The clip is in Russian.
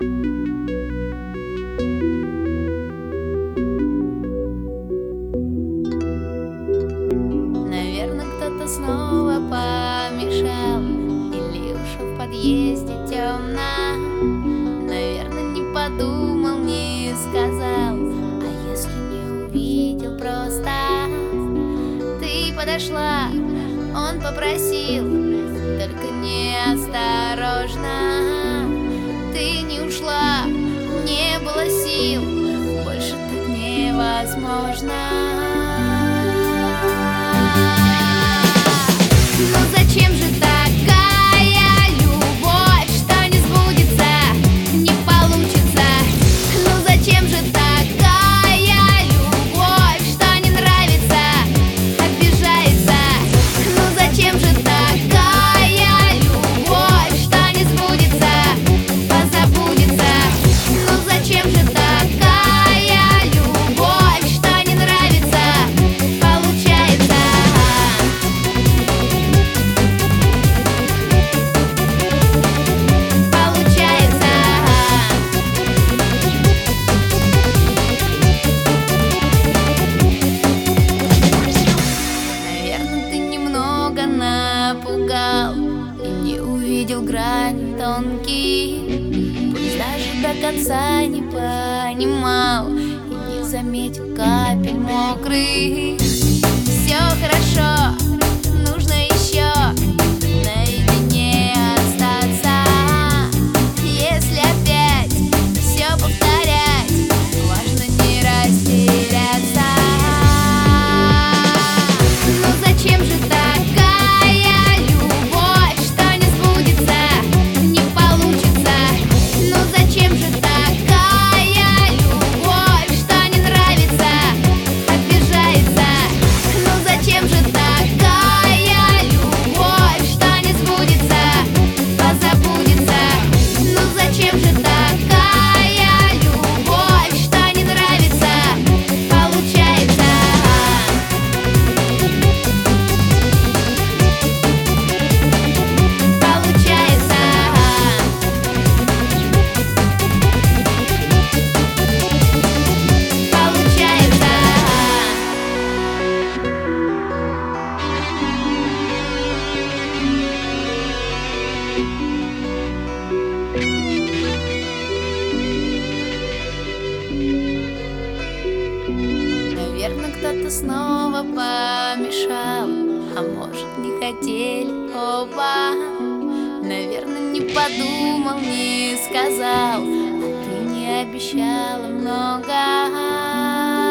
Наверное, кто-то снова помешал, или уж в подъезде темно. Наверное, не подумал, не сказал, а если не увидел просто. Ты подошла, он попросил, только неосторожно. Ты не ушла, не было сил, больше так невозможно. Ну зачем же такая любовь, что не сбудется, не получится? Ну зачем же такая любовь, что не нравится, обижается? Ну зачем же такая любовь, что не сбудется, позабудется? Ну зачем же такая любовь, что не нравится, получается? Наверное, ты немного напугал и не увидел грани тонкие. Пусть даже до конца не понимал и не заметил капель мокрых. Все хорошо, нужно еще наедине остаться. Если опять все повторять, важно не растеряться. Ну зачем же такая любовь, что не сбудется, не получится? Ну зачем же такая любовь, что не нравится, обижается? Ну зачем же такая любовь, что не сбудется, позабудется? Ну зачем же такая любовь, что не нравится, получается? Наверное, кто-то снова помешал, а может, не хотели оба. Наверное, не подумал, не сказал, а ты не обещала много.